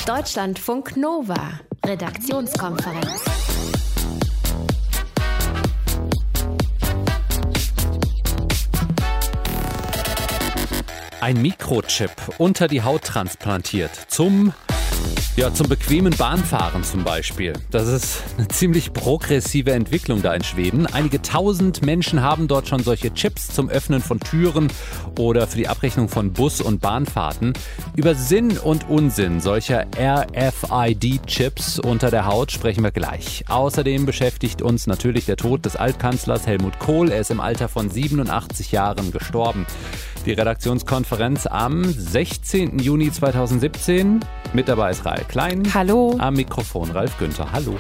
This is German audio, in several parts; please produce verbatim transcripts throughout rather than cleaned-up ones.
Deutschlandfunk Nova, Redaktionskonferenz. Ein Mikrochip unter die Haut transplantiert zum, ja, zum bequemen Bahnfahren zum Beispiel. Das ist eine ziemlich progressive Entwicklung da in Schweden. Einige tausend Menschen haben dort schon solche Chips zum Öffnen von Türen oder für die Abrechnung von Bus- und Bahnfahrten. Über Sinn und Unsinn solcher R F I D-Chips unter der Haut sprechen wir gleich. Außerdem beschäftigt uns natürlich der Tod des Altkanzlers Helmut Kohl. Er ist im Alter von siebenundachtzig Jahren gestorben. Die Redaktionskonferenz am sechzehnten Juni zweitausendsiebzehn. Mit dabei ist Rahel Klein. Hallo. Am Mikrofon Ralf Günther. Hallo.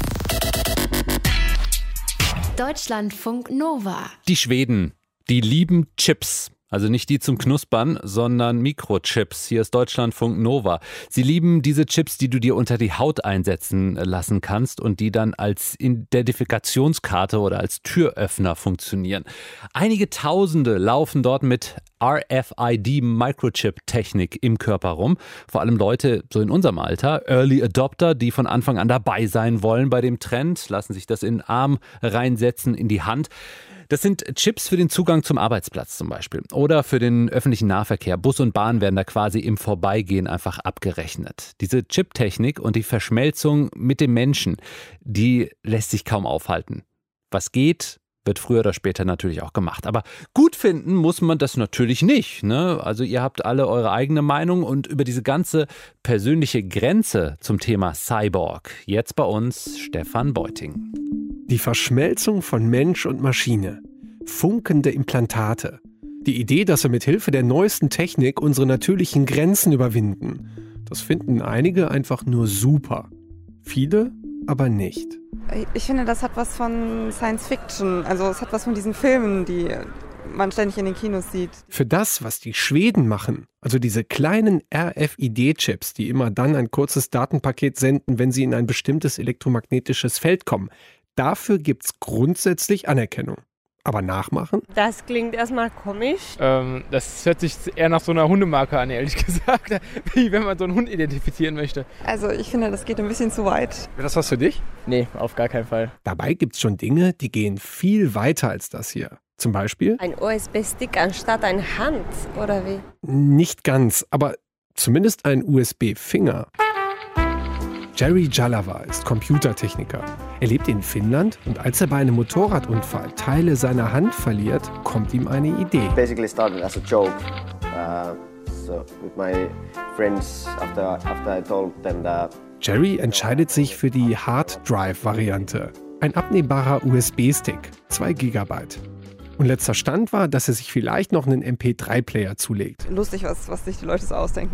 Deutschlandfunk Nova. Die Schweden, die lieben Chips. Also nicht die zum Knuspern, sondern Mikrochips. Hier ist Deutschlandfunk Nova. Sie lieben diese Chips, die du dir unter die Haut einsetzen lassen kannst und die dann als Identifikationskarte oder als Türöffner funktionieren. Einige Tausende laufen dort mit R F I D-Microchip-Technik im Körper rum. Vor allem Leute so in unserem Alter, Early Adopter, die von Anfang an dabei sein wollen bei dem Trend, lassen sich das in den Arm reinsetzen, in die Hand. Das sind Chips für den Zugang zum Arbeitsplatz zum Beispiel oder für den öffentlichen Nahverkehr. Bus und Bahn werden da quasi im Vorbeigehen einfach abgerechnet. Diese Chip-Technik und die Verschmelzung mit dem Menschen, die lässt sich kaum aufhalten. Was geht, wird früher oder später natürlich auch gemacht. Aber gut finden muss man das natürlich nicht, ne? Also ihr habt alle eure eigene Meinung und über diese ganze persönliche Grenze zum Thema Cyborg. Jetzt bei uns Stefan Beuting. Die Verschmelzung von Mensch und Maschine. Funkende Implantate. Die Idee, dass wir mit Hilfe der neuesten Technik unsere natürlichen Grenzen überwinden. Das finden einige einfach nur super. Viele aber nicht. Ich finde, das hat was von Science Fiction. Also es hat was von diesen Filmen, die man ständig in den Kinos sieht. Für das, was die Schweden machen, also diese kleinen R F I D-Chips, die immer dann ein kurzes Datenpaket senden, wenn sie in ein bestimmtes elektromagnetisches Feld kommen, dafür gibt's grundsätzlich Anerkennung. Aber nachmachen? Das klingt erstmal komisch. Ähm, das hört sich eher nach so einer Hundemarke an, ehrlich gesagt. Wie wenn man so einen Hund identifizieren möchte. Also ich finde, das geht ein bisschen zu weit. Wäre das was für dich? Nee, auf gar keinen Fall. Dabei gibt's schon Dinge, die gehen viel weiter als das hier. Zum Beispiel? Ein U S B-Stick anstatt eine Hand, oder wie? Nicht ganz, aber zumindest ein U S B-Finger. Jerry Jalava ist Computertechniker. Er lebt in Finnland und als er bei einem Motorradunfall Teile seiner Hand verliert, kommt ihm eine Idee. Basically started as a joke. Uh, so with my friends after after I told them that. Jerry entscheidet sich für die Hard Drive-Variante. Ein abnehmbarer U S B-Stick, zwei Gigabyte. Und letzter Stand war, dass er sich vielleicht noch einen M P drei Player zulegt. Lustig, was, was sich die Leute so ausdenken.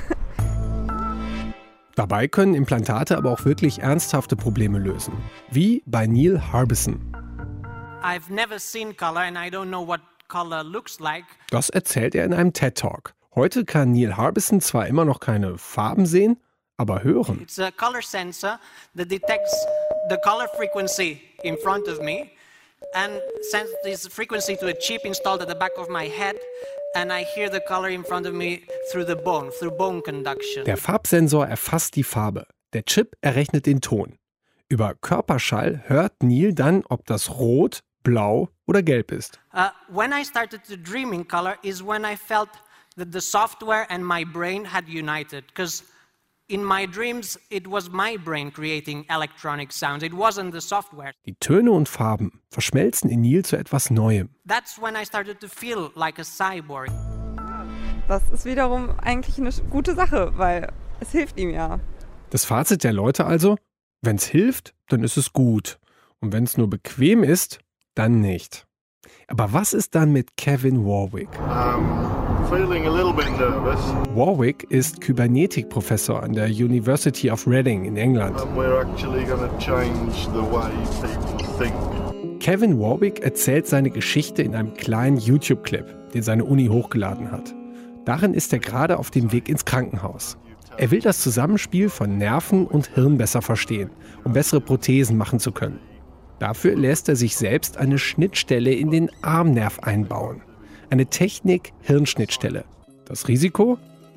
Dabei können Implantate aber auch wirklich ernsthafte Probleme lösen. Wie bei Neil Harbisson. I've never seen color and I don't know what color looks like. Das erzählt er in einem TED-Talk. Heute kann Neil Harbisson zwar immer noch keine Farben sehen, aber hören. It's a color sensor that detects the color frequency in front of me and sends this frequency to a chip installed at the back of my head. And I hear the color in front of me through the bone, through bone conduction. Der Farbsensor erfasst die Farbe. Der Chip errechnet den Ton. Über Körperschall hört Neil dann, ob das rot, blau oder gelb ist. Uh, when I started to dream in color is when I felt that the software and my brain had united. Because in my dreams, it was my brain creating electronic sounds. It wasn't the software. Die Töne und Farben verschmelzen in Neil zu etwas Neuem. That's when I started to feel like a cyborg. Das ist wiederum eigentlich eine gute Sache, weil es hilft ihm ja. Das Fazit der Leute also, wenn es hilft, dann ist es gut. Und wenn es nur bequem ist, dann nicht. Aber was ist dann mit Kevin Warwick? Um. Feeling a little bit nervous. Warwick ist Kybernetik-Professor an der University of Reading in England. And we're actually going to change the way people think. Kevin Warwick erzählt seine Geschichte in einem kleinen YouTube-Clip, den seine Uni hochgeladen hat. Darin ist er gerade auf dem Weg ins Krankenhaus. Er will das Zusammenspiel von Nerven und Hirn besser verstehen, um bessere Prothesen machen zu können. Dafür lässt er sich selbst eine Schnittstelle in den Armnerv einbauen. Eine Technik-Hirnschnittstelle. Das Risiko?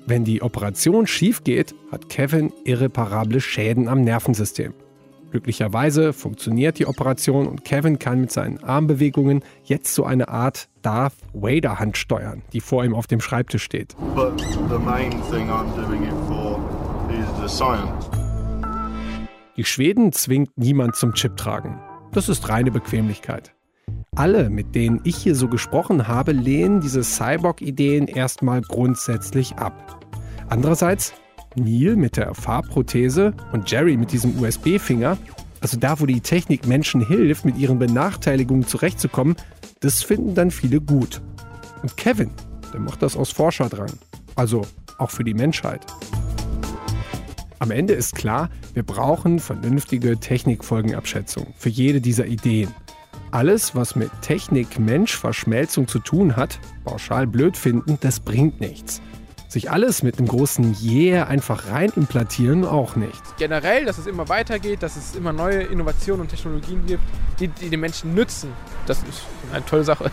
Wenn die Operation schief geht, hat Kevin irreparable Schäden am Nervensystem. Glücklicherweise funktioniert die Operation und Kevin kann mit seinen Armbewegungen jetzt so eine Art Darth Vader-Hand steuern, die vor ihm auf dem Schreibtisch steht. But the main thing I'm doing it for is the science. Die Schweden zwingt niemand zum Chip-Tragen. Das ist reine Bequemlichkeit. Alle, mit denen ich hier so gesprochen habe, lehnen diese Cyborg-Ideen erstmal grundsätzlich ab. Andererseits, Neil mit der Farbprothese und Jerry mit diesem U S B-Finger, also da, wo die Technik Menschen hilft, mit ihren Benachteiligungen zurechtzukommen, das finden dann viele gut. Und Kevin, der macht das aus Forscherdrang. Also auch für die Menschheit. Am Ende ist klar, wir brauchen vernünftige Technikfolgenabschätzung für jede dieser Ideen. Alles, was mit Technik-Mensch-Verschmelzung zu tun hat, pauschal blöd finden, das bringt nichts. Sich alles mit einem großen Yeah einfach rein implantieren auch nicht. Generell, dass es immer weitergeht, dass es immer neue Innovationen und Technologien gibt, die, die den Menschen nützen. Das ist eine tolle Sache.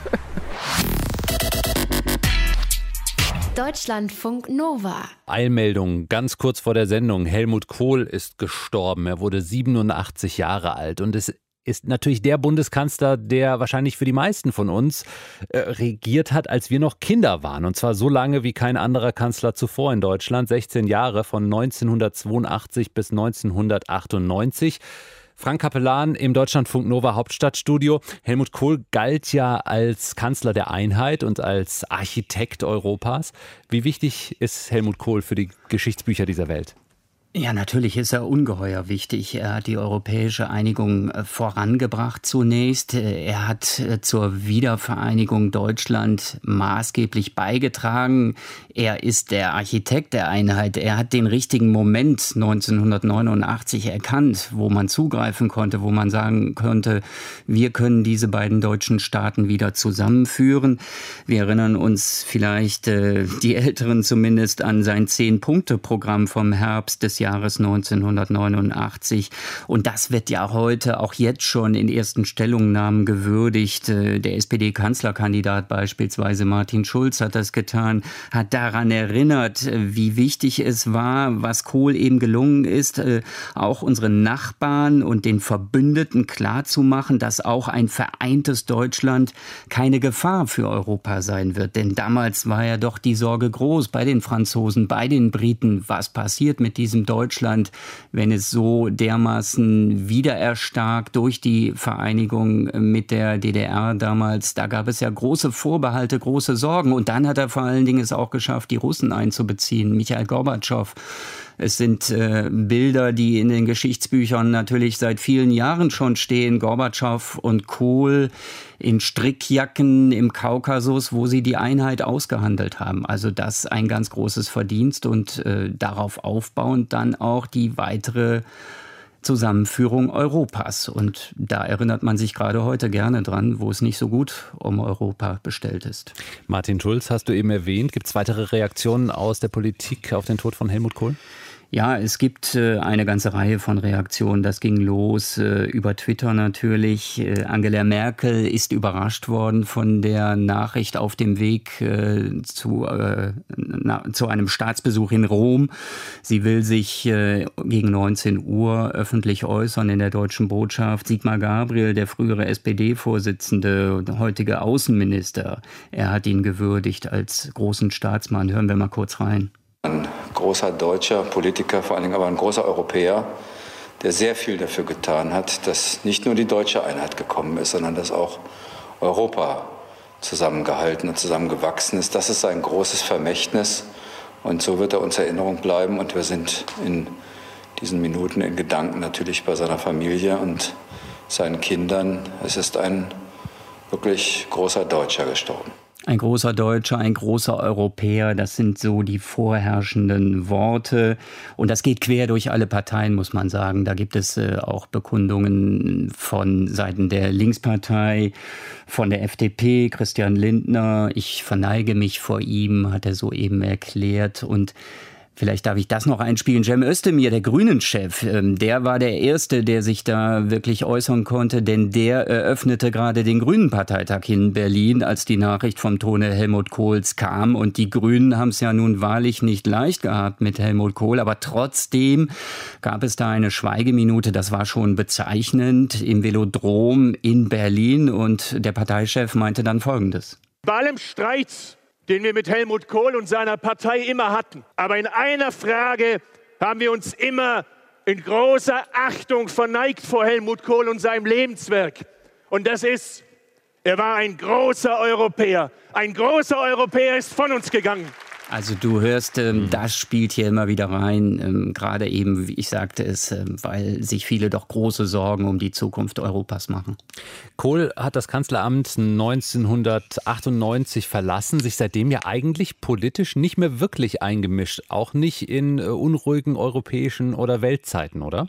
Deutschlandfunk Nova. Eilmeldung, ganz kurz vor der Sendung. Helmut Kohl ist gestorben. Er wurde siebenundachtzig Jahre alt und es ist natürlich der Bundeskanzler, der wahrscheinlich für die meisten von uns äh, regiert hat, als wir noch Kinder waren. Und zwar so lange wie kein anderer Kanzler zuvor in Deutschland. sechzehn Jahre, von neunzehnhundertzweiundachtzig bis neunzehnhundertachtundneunzig. Frank Capellan im Deutschlandfunk Nova Hauptstadtstudio. Helmut Kohl galt ja als Kanzler der Einheit und als Architekt Europas. Wie wichtig ist Helmut Kohl für die Geschichtsbücher dieser Welt? Ja, natürlich ist er ungeheuer wichtig. Er hat die europäische Einigung vorangebracht zunächst. Er hat zur Wiedervereinigung Deutschland maßgeblich beigetragen. Er ist der Architekt der Einheit. Er hat den richtigen Moment neunzehnhundertneunundachtzig erkannt, wo man zugreifen konnte, wo man sagen konnte, wir können diese beiden deutschen Staaten wieder zusammenführen. Wir erinnern uns vielleicht, die Älteren zumindest, an sein Zehn-Punkte-Programm vom Herbst des Jahres neunzehnhundertneunundachtzig. Und das wird ja heute, auch jetzt schon in ersten Stellungnahmen gewürdigt. Der S P D-Kanzlerkandidat beispielsweise Martin Schulz hat das getan, hat daran erinnert, wie wichtig es war, was Kohl eben gelungen ist, auch unseren Nachbarn und den Verbündeten klarzumachen, dass auch ein vereintes Deutschland keine Gefahr für Europa sein wird. Denn damals war ja doch die Sorge groß bei den Franzosen, bei den Briten, was passiert mit diesem Deutschland, wenn es so dermaßen wiedererstarkt durch die Vereinigung mit der D D R damals, da gab es ja große Vorbehalte, große Sorgen. Und dann hat er vor allen Dingen es auch geschafft, die Russen einzubeziehen, Michail Gorbatschow. Es sind äh, Bilder, die in den Geschichtsbüchern natürlich seit vielen Jahren schon stehen. Gorbatschow und Kohl in Strickjacken im Kaukasus, wo sie die Einheit ausgehandelt haben. Also das ein ganz großes Verdienst und äh, darauf aufbauend dann auch die weitere Zusammenführung Europas. Und da erinnert man sich gerade heute gerne dran, wo es nicht so gut um Europa bestellt ist. Martin Schulz hast du eben erwähnt. Gibt es weitere Reaktionen aus der Politik auf den Tod von Helmut Kohl? Ja, es gibt äh, eine ganze Reihe von Reaktionen. Das ging los äh, über Twitter natürlich. Äh, Angela Merkel ist überrascht worden von der Nachricht auf dem Weg äh, zu, äh, na, zu einem Staatsbesuch in Rom. Sie will sich äh, gegen neunzehn Uhr öffentlich äußern in der deutschen Botschaft. Sigmar Gabriel, der frühere S P D-Vorsitzende und heutige Außenminister, er hat ihn gewürdigt als großen Staatsmann. Hören wir mal kurz rein. Ein großer deutscher Politiker, vor allen Dingen aber ein großer Europäer, der sehr viel dafür getan hat, dass nicht nur die deutsche Einheit gekommen ist, sondern dass auch Europa zusammengehalten und zusammengewachsen ist. Das ist ein großes Vermächtnis und so wird er uns Erinnerung bleiben. Und wir sind in diesen Minuten in Gedanken natürlich bei seiner Familie und seinen Kindern. Es ist ein wirklich großer Deutscher gestorben. Ein großer Deutscher, ein großer Europäer, das sind so die vorherrschenden Worte. Und das geht quer durch alle Parteien, muss man sagen. Da gibt es äh, auch Bekundungen von Seiten der Linkspartei, von der F D P, Christian Lindner. Ich verneige mich vor ihm, hat er soeben erklärt. Und Vielleicht darf ich das noch einspielen. Cem Özdemir, der Grünen-Chef, der war der Erste, der sich da wirklich äußern konnte, denn der eröffnete gerade den Grünen-Parteitag in Berlin, als die Nachricht vom Tode Helmut Kohls kam. Und die Grünen haben es ja nun wahrlich nicht leicht gehabt mit Helmut Kohl, aber trotzdem gab es da eine Schweigeminute, das war schon bezeichnend, im Velodrom in Berlin. Und der Parteichef meinte dann Folgendes. Bei allem Streit, den wir mit Helmut Kohl und seiner Partei immer hatten. Aber in einer Frage haben wir uns immer in großer Achtung verneigt vor Helmut Kohl und seinem Lebenswerk. Und das ist, er war ein großer Europäer. Ein großer Europäer ist von uns gegangen. Also du hörst, ähm, das spielt hier immer wieder rein, ähm, gerade eben, wie ich sagte es, ähm, weil sich viele doch große Sorgen um die Zukunft Europas machen. Kohl hat das Kanzleramt neunzehnhundertachtundneunzig verlassen, sich seitdem ja eigentlich politisch nicht mehr wirklich eingemischt, auch nicht in äh, unruhigen europäischen oder Weltzeiten, oder?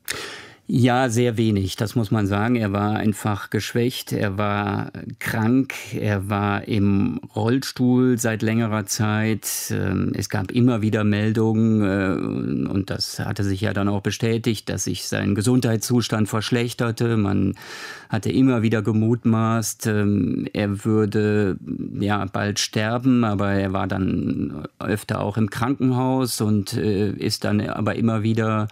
Ja, sehr wenig, das muss man sagen. Er war einfach geschwächt, er war krank, er war im Rollstuhl seit längerer Zeit. Es gab immer wieder Meldungen und das hatte sich ja dann auch bestätigt, dass sich sein Gesundheitszustand verschlechterte. Man hatte immer wieder gemutmaßt, er würde ja bald sterben, aber er war dann öfter auch im Krankenhaus und ist dann aber immer wieder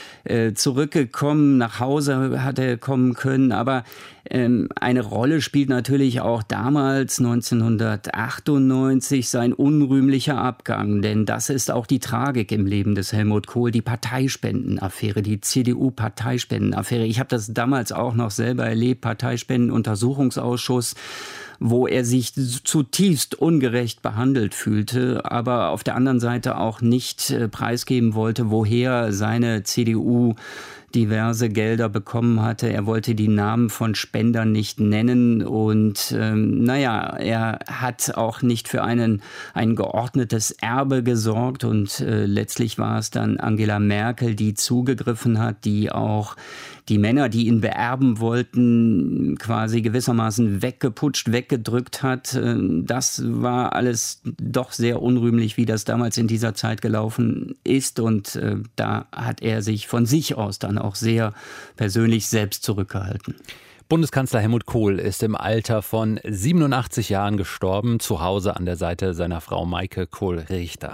zurückgekommen, nach Hause hat er kommen können, aber ähm, eine Rolle spielt natürlich auch damals neunzehnhundertachtundneunzig sein unrühmlicher Abgang, denn das ist auch die Tragik im Leben des Helmut Kohl, die Parteispendenaffäre, die C D U-Parteispendenaffäre. Ich habe das damals auch noch selber erlebt, Parteispendenuntersuchungsausschuss, wo er sich zutiefst ungerecht behandelt fühlte, aber auf der anderen Seite auch nicht äh, preisgeben wollte, woher seine C D U diverse Gelder bekommen hatte. Er wollte die Namen von Spendern nicht nennen und ähm, naja, er hat auch nicht für einen, ein geordnetes Erbe gesorgt und äh, letztlich war es dann Angela Merkel, die zugegriffen hat, die auch die Männer, die ihn beerben wollten, quasi gewissermaßen weggeputscht, weggedrückt hat. Das war alles doch sehr unrühmlich, wie das damals in dieser Zeit gelaufen ist. Und äh, da hat er sich von sich aus dann auch sehr persönlich selbst zurückgehalten. Bundeskanzler Helmut Kohl ist im Alter von siebenundachtzig Jahren gestorben, zu Hause an der Seite seiner Frau Maike Kohl-Richter.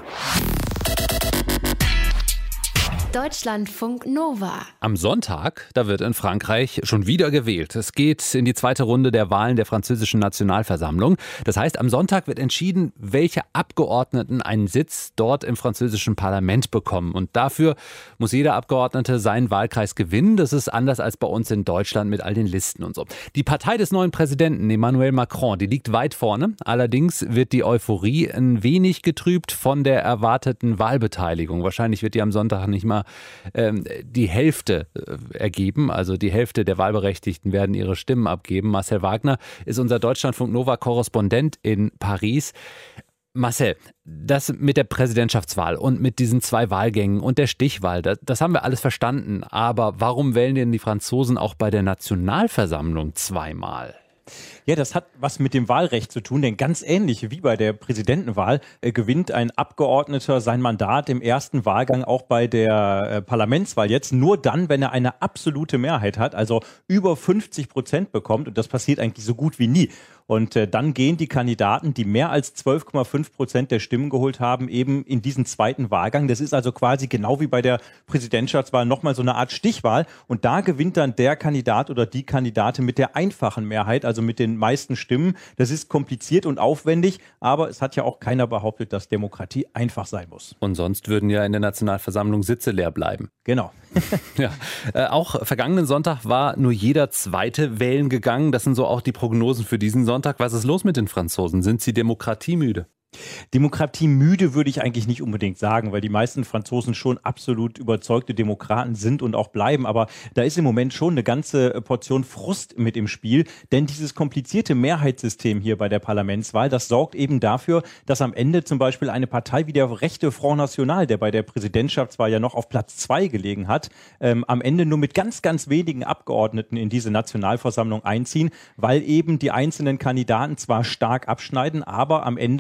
Deutschlandfunk Nova. Am Sonntag, da wird in Frankreich schon wieder gewählt. Es geht in die zweite Runde der Wahlen der französischen Nationalversammlung. Das heißt, am Sonntag wird entschieden, welche Abgeordneten einen Sitz dort im französischen Parlament bekommen. Und dafür muss jeder Abgeordnete seinen Wahlkreis gewinnen. Das ist anders als bei uns in Deutschland mit all den Listen und so. Die Partei des neuen Präsidenten, Emmanuel Macron, die liegt weit vorne. Allerdings wird die Euphorie ein wenig getrübt von der erwarteten Wahlbeteiligung. Wahrscheinlich wird die am Sonntag nicht mal ähm, die Hälfte äh, ergeben. Also die Hälfte der Wahlberechtigten werden ihre Stimmen abgeben. Marcel Wagner ist unser Deutschlandfunk-Nova-Korrespondent in Paris. Marcel, das mit der Präsidentschaftswahl und mit diesen zwei Wahlgängen und der Stichwahl, das, das haben wir alles verstanden. Aber warum wählen denn die Franzosen auch bei der Nationalversammlung zweimal? Ja, das hat was mit dem Wahlrecht zu tun, denn ganz ähnlich wie bei der Präsidentenwahl äh, gewinnt ein Abgeordneter sein Mandat im ersten Wahlgang auch bei der äh, Parlamentswahl jetzt nur dann, wenn er eine absolute Mehrheit hat, also über fünfzig Prozent bekommt und das passiert eigentlich so gut wie nie. Und äh, dann gehen die Kandidaten, die mehr als zwölf Komma fünf Prozent der Stimmen geholt haben, eben in diesen zweiten Wahlgang. Das ist also quasi genau wie bei der Präsidentschaftswahl nochmal so eine Art Stichwahl. Und da gewinnt dann der Kandidat oder die Kandidatin mit der einfachen Mehrheit, also mit den meisten Stimmen. Das ist kompliziert und aufwendig, aber es hat ja auch keiner behauptet, dass Demokratie einfach sein muss. Und sonst würden ja in der Nationalversammlung Sitze leer bleiben. Genau. Ja, äh, auch vergangenen Sonntag war nur jeder Zweite wählen gegangen. Das sind so auch die Prognosen für diesen Sonntag. Was ist los mit den Franzosen? Sind sie demokratiemüde? Demokratiemüde würde ich eigentlich nicht unbedingt sagen, weil die meisten Franzosen schon absolut überzeugte Demokraten sind und auch bleiben. Aber da ist im Moment schon eine ganze Portion Frust mit im Spiel, denn dieses komplizierte Mehrheitssystem hier bei der Parlamentswahl, das sorgt eben dafür, dass am Ende zum Beispiel eine Partei wie der rechte Front National, der bei der Präsidentschaftswahl ja noch auf Platz zwei gelegen hat, ähm, am Ende nur mit ganz, ganz wenigen Abgeordneten in diese Nationalversammlung einziehen, weil eben die einzelnen Kandidaten zwar stark abschneiden, aber am Ende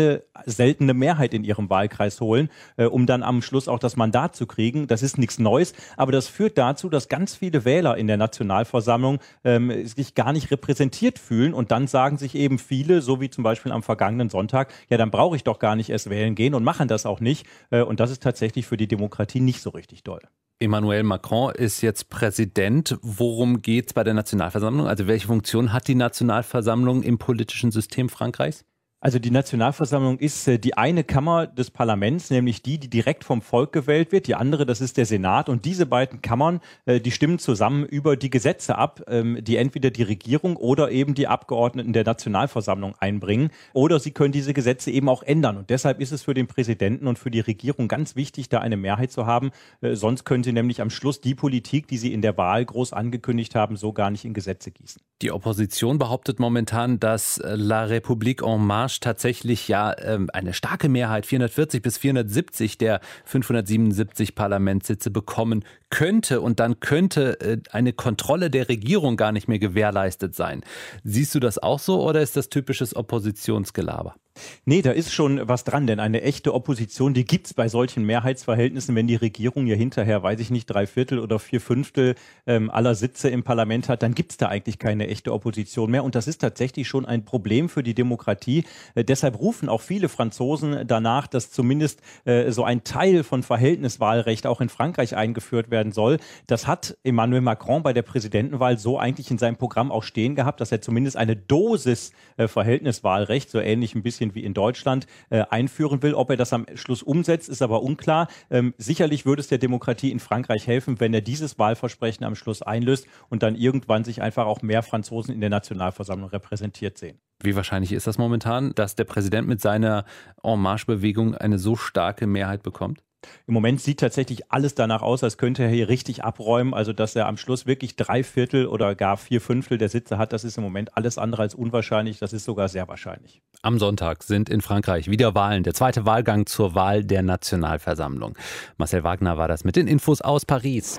seltene Mehrheit in ihrem Wahlkreis holen, äh, um dann am Schluss auch das Mandat zu kriegen. Das ist nichts Neues, aber das führt dazu, dass ganz viele Wähler in der Nationalversammlung ähm, sich gar nicht repräsentiert fühlen und dann sagen sich eben viele, so wie zum Beispiel am vergangenen Sonntag, ja, dann brauche ich doch gar nicht erst wählen gehen und machen das auch nicht. Äh, und das ist tatsächlich für die Demokratie nicht so richtig doll. Emmanuel Macron ist jetzt Präsident. Worum geht es bei der Nationalversammlung? Also welche Funktion hat die Nationalversammlung im politischen System Frankreichs? Also die Nationalversammlung ist äh, die eine Kammer des Parlaments, nämlich die, die direkt vom Volk gewählt wird. Die andere, das ist der Senat. Und diese beiden Kammern, äh, die stimmen zusammen über die Gesetze ab, ähm, die entweder die Regierung oder eben die Abgeordneten der Nationalversammlung einbringen. Oder sie können diese Gesetze eben auch ändern. Und deshalb ist es für den Präsidenten und für die Regierung ganz wichtig, da eine Mehrheit zu haben. Äh, sonst können sie nämlich am Schluss die Politik, die sie in der Wahl groß angekündigt haben, so gar nicht in Gesetze gießen. Die Opposition behauptet momentan, dass La République en Marche tatsächlich ja ähm, eine starke Mehrheit, vierhundertvierzig bis vierhundertsiebzig der fünfhundertsiebenundsiebzig Parlamentssitze bekommen könnte. Und dann könnte äh, eine Kontrolle der Regierung gar nicht mehr gewährleistet sein. Siehst du das auch so oder ist das typisches Oppositionsgelaber? Nee, da ist schon was dran, denn eine echte Opposition, die gibt's bei solchen Mehrheitsverhältnissen, wenn die Regierung ja hinterher, weiß ich nicht, drei Viertel oder vier Fünftel ähm, aller Sitze im Parlament hat, dann gibt's da eigentlich keine echte Opposition mehr. Und das ist tatsächlich schon ein Problem für die Demokratie. Äh, deshalb rufen auch viele Franzosen danach, dass zumindest äh, so ein Teil von Verhältniswahlrecht auch in Frankreich eingeführt werden soll. Das hat Emmanuel Macron bei der Präsidentenwahl so eigentlich in seinem Programm auch stehen gehabt, dass er zumindest eine Dosis äh, Verhältniswahlrecht, so ähnlich ein bisschen wie in Deutschland, äh, einführen will. Ob er das am Schluss umsetzt, ist aber unklar. Ähm, sicherlich würde es der Demokratie in Frankreich helfen, wenn er dieses Wahlversprechen am Schluss einlöst und dann irgendwann sich einfach auch mehr Franzosen in der Nationalversammlung repräsentiert sehen. Wie wahrscheinlich ist das momentan, dass der Präsident mit seiner En Marche-Bewegung eine so starke Mehrheit bekommt? Im Moment sieht tatsächlich alles danach aus, als könnte er hier richtig abräumen. Also, dass er am Schluss wirklich drei Viertel oder gar vier Fünftel der Sitze hat, das ist im Moment alles andere als unwahrscheinlich. Das ist sogar sehr wahrscheinlich. Am Sonntag sind in Frankreich wieder Wahlen. Der zweite Wahlgang zur Wahl der Nationalversammlung. Marcel Wagner war das mit den Infos aus Paris.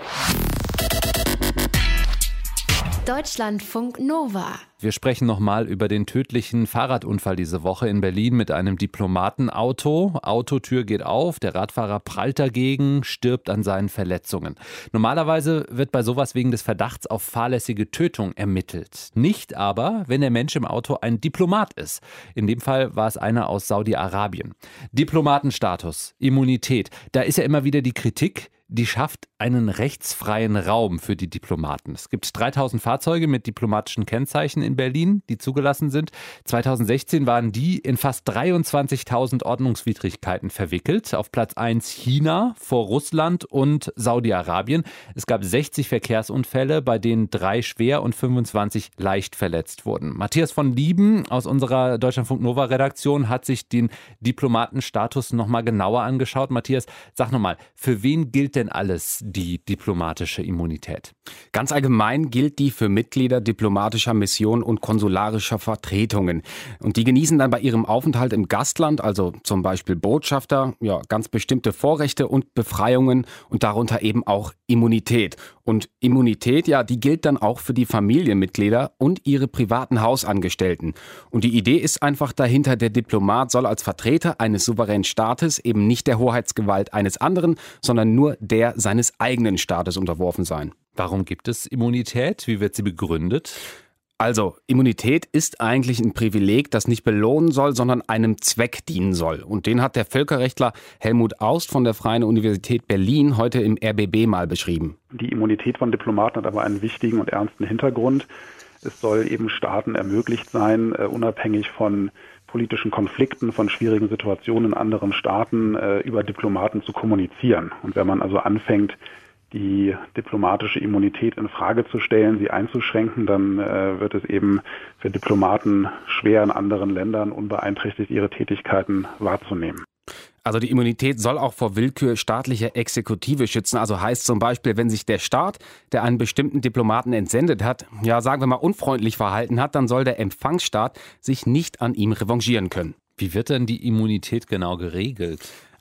Deutschlandfunk Nova. Wir sprechen nochmal über den tödlichen Fahrradunfall diese Woche in Berlin mit einem Diplomatenauto. Autotür geht auf, der Radfahrer prallt dagegen, stirbt an seinen Verletzungen. Normalerweise wird bei sowas wegen des Verdachts auf fahrlässige Tötung ermittelt. Nicht aber, wenn der Mensch im Auto ein Diplomat ist. In dem Fall war es einer aus Saudi-Arabien. Diplomatenstatus, Immunität, da ist ja immer wieder die Kritik, die schafft einen rechtsfreien Raum für die Diplomaten. Es gibt dreitausend Fahrzeuge mit diplomatischen Kennzeichen in Berlin, die zugelassen sind. zweitausendsechzehn waren die in fast dreiundzwanzigtausend Ordnungswidrigkeiten verwickelt. Auf Platz eins China, vor Russland und Saudi-Arabien. Es gab sechzig Verkehrsunfälle, bei denen drei schwer und fünfundzwanzig leicht verletzt wurden. Matthias von Lieben aus unserer Deutschlandfunk Nova Redaktion hat sich den Diplomatenstatus nochmal genauer angeschaut. Matthias, sag nochmal, für wen gilt denn alles die diplomatische Immunität? Ganz allgemein gilt die für Mitglieder diplomatischer Missionen und konsularischer Vertretungen. Und die genießen dann bei ihrem Aufenthalt im Gastland, also zum Beispiel Botschafter, ja, ganz bestimmte Vorrechte und Befreiungen und darunter eben auch Immunität. Und Immunität, ja, die gilt dann auch für die Familienmitglieder und ihre privaten Hausangestellten. Und die Idee ist einfach dahinter, der Diplomat soll als Vertreter eines souveränen Staates eben nicht der Hoheitsgewalt eines anderen, sondern nur der seines eigenen Staates unterworfen sein. Warum gibt es Immunität? Wie wird sie begründet? Also, Immunität ist eigentlich ein Privileg, das nicht belohnen soll, sondern einem Zweck dienen soll. Und den hat der Völkerrechtler Helmut Aust von der Freien Universität Berlin heute im R B B mal beschrieben. Die Immunität von Diplomaten hat aber einen wichtigen und ernsten Hintergrund. Es soll eben Staaten ermöglicht sein, uh, unabhängig von politischen Konflikten, von schwierigen Situationen in anderen Staaten uh, über Diplomaten zu kommunizieren. Und wenn man also anfängt, die diplomatische Immunität in Frage zu stellen, sie einzuschränken, dann äh, wird es eben für Diplomaten schwer, in anderen Ländern unbeeinträchtigt ihre Tätigkeiten wahrzunehmen. Also die Immunität soll auch vor Willkür staatlicher Exekutive schützen. Also heißt zum Beispiel, wenn sich der Staat, der einen bestimmten Diplomaten entsendet hat, ja sagen wir mal unfreundlich verhalten hat, dann soll der Empfangsstaat sich nicht an ihm revanchieren können. Wie wird denn die Immunität genau geregelt?